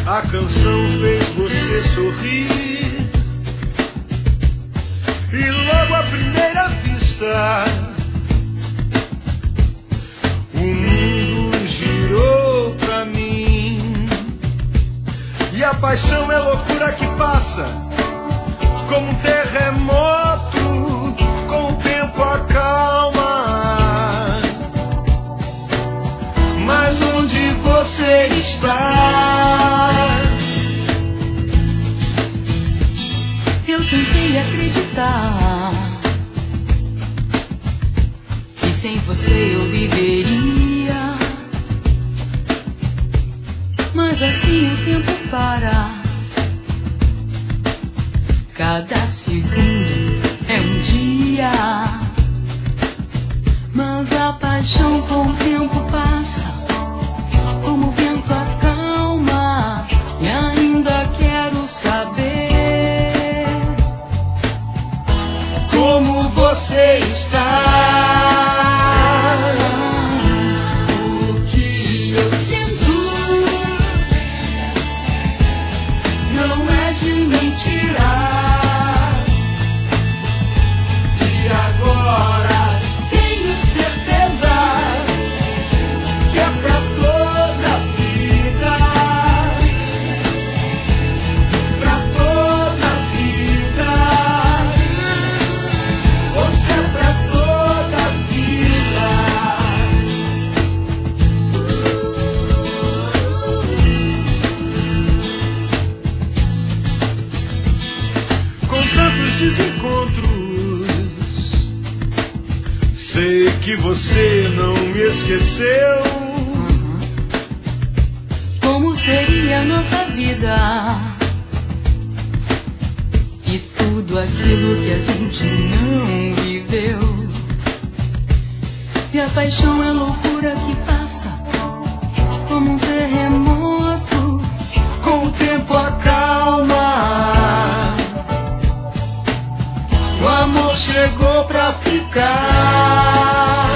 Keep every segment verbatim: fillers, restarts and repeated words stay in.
A canção fez você sorrir e logo à primeira vista o mundo girou pra mim. E a paixão é loucura que passa como um terremoto, com o tempo acalma. Mas onde você está? Eu tentei acreditar que sem você eu viveria, mas assim o tempo para. Cada segundo é um dia, mas a paixão com o tempo passa, como o vento acalma. E ainda quero saber como você está. O que eu sinto não é de mentira. Agora tenho certeza que é pra toda a vida, pra toda a vida. Você é pra toda a vida. Com tantos desencontros, sei que você não me esqueceu. Como seria nossa vida e tudo aquilo que a gente não viveu? E a paixão é loucura que passa como um terremoto, com o tempo acalma. O amor chegou pra ficar.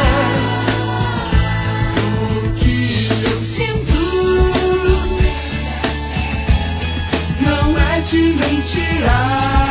O que eu sinto não é de mentira.